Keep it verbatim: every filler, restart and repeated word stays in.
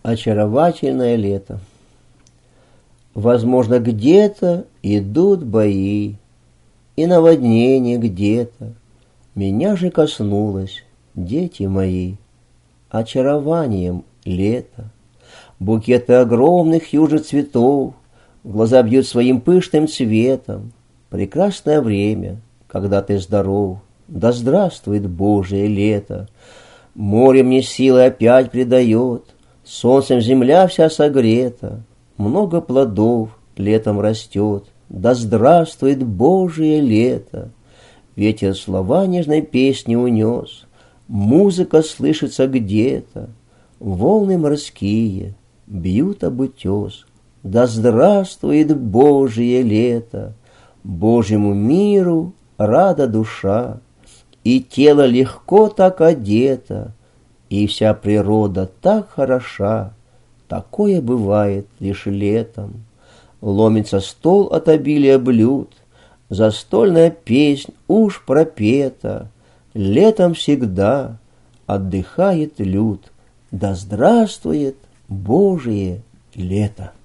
Очаровательное лето. Возможно, где-то идут бои, и наводнение где-то. Меня же коснулось, дети мои, очарованием лета. Букеты огромных южных цветов глаза бьют своим пышным цветом. Прекрасное время, когда ты здоров. Да здравствует Божие лето! Море мне силы опять придает, солнцем земля вся согрета, много плодов летом растет. Да здравствует Божие лето! Ветер слова нежной песни унес, музыка слышится где-то, волны морские бьют об утес. Да здравствует Божие лето! Божьему миру рада душа, и тело легко так одето, и вся природа так хороша. Такое бывает лишь летом. Ломится стол от обилия блюд, застольная песнь уж пропета. Летом всегда отдыхает люд. Да здравствует Божие лето!